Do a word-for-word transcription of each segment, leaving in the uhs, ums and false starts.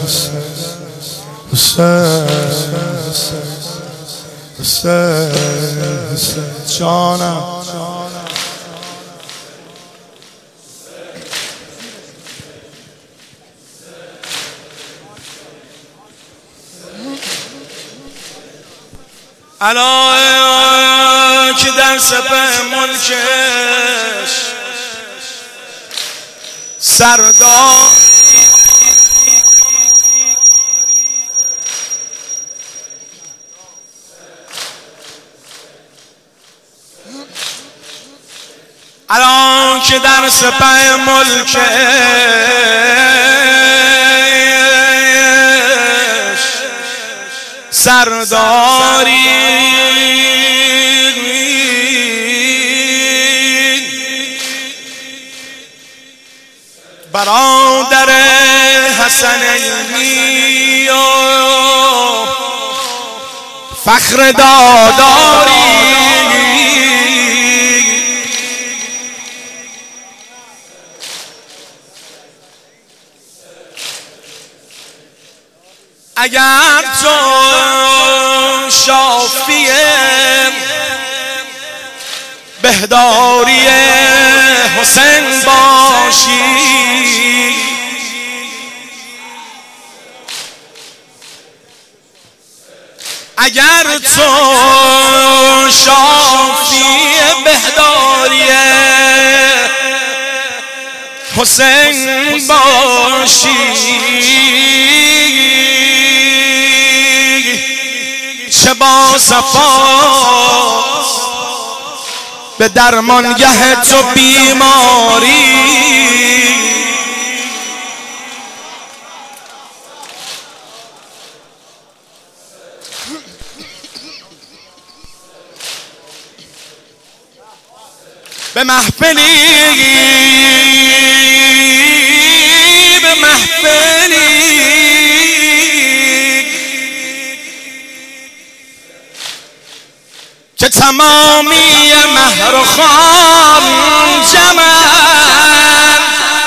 حسین جانم الان که در سپه ملکش سردار الان که در سپه ملکش سرداری برادر حسنینی و فخر داداری اگر تو شافی بهداری حسین باشی اگر تو شافی بهداری حسین باشی چه با صفا به درمانگه تو بیماری به محفلی به محفلی که تمامی مهر و خام جمعن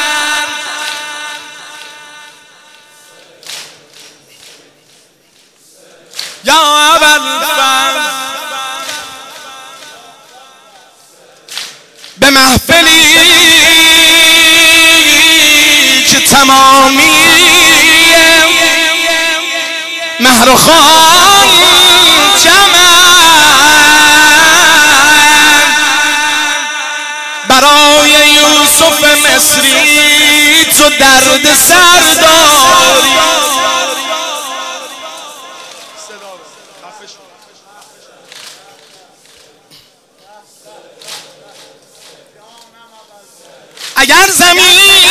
یا ابوالفضل به محفلی که تمامی مهر و خام جمعن برای یوسف مصری تو درد سر داری اگر زمین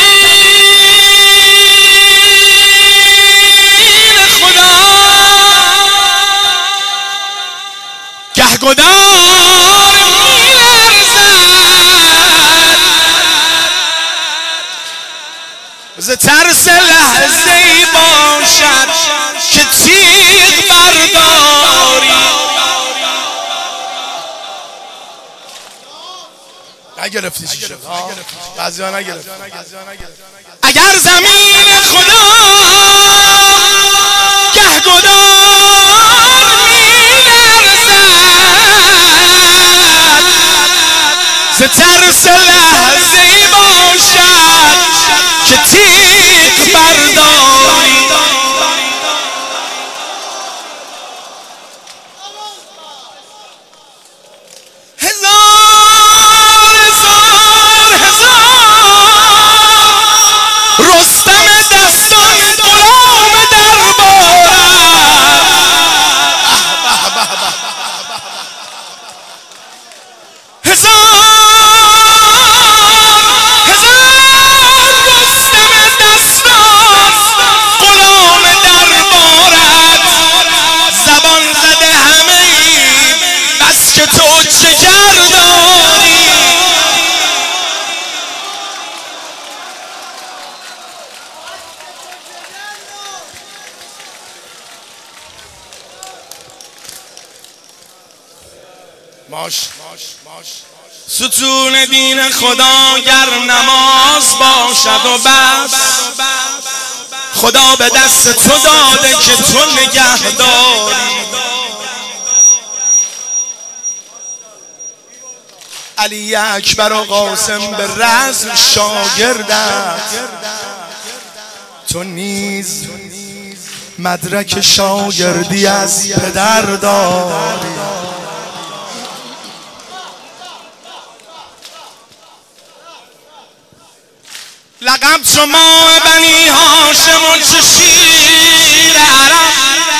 خدا گهگدار ز ترس لحظه ای باشد که تیغ برداری نگرفتی چی شد؟ بعضی ها نگرفتی. اگر زمین خدا گهگدار می‌لرزد ز ترس لحظه ای باشد که تیغ برداری ماش ستون دین خدا گر نماز باشد و بس خدا به دست تو داده که تو نگه داری. علی اکبر و قاسم به رزم شاگردت، تو نیز مدرک شاگردی از پدر داری. لقب شما بنی هاشم و چه شیر عرب.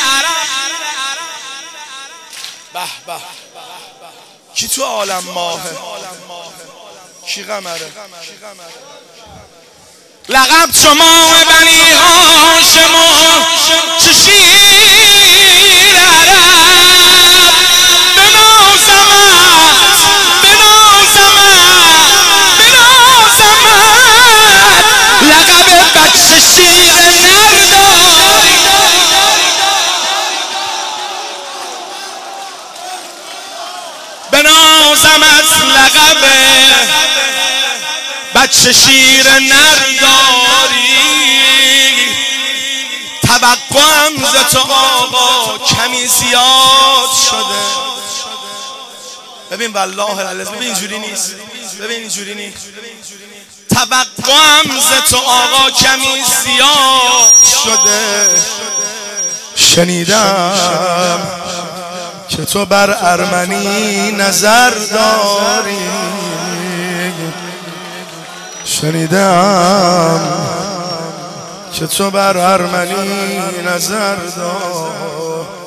به به کی تو عالم ماهه، کی قمره؟ لقب شما بنی هاشم و چه شیر عرب. بنازمت بنازمت بنازمت لقب بچه شیر نرداری. بنازمت لقب بچه شیر نرداری. توقعم ز تو آقا کمی زیاد شده. ببین والله العظیم، ببین اینجوری نیست، ببین اینجوری نیست. توقعم ز تو آقا کمی زیاد شده. شنیدم که تو بر ارمنی نظر داری، شنیدم که تو بر ارمنی نظر داری.